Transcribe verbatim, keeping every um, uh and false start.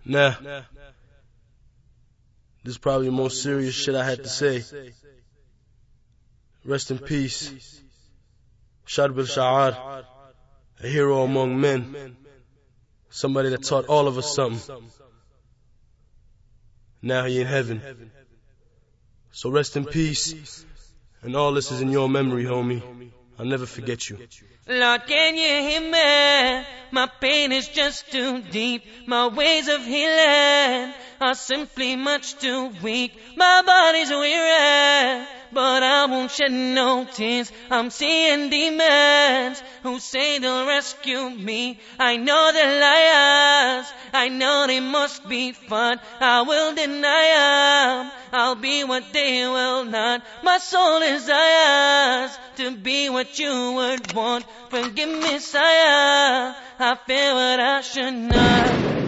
Nah, this is probably the most serious shit I had to say. Rest in peace, Shad Bil Sha'ar, a hero among men, somebody that taught all of us something. Now he in heaven. So rest in peace, and all this is in your memory, homie. I'll never forget you. Lord, can you hear me? My pain is just too deep. My ways of healing are simply much too weak. My body's weary, but I won't shed no tears. I'm seeing demons who say they'll rescue me. I know they're liars, I know they must be fun. I will deny them, I'll be what they will not. My soul desires to be what you would want. Forgive me, sire, I feel what I should not.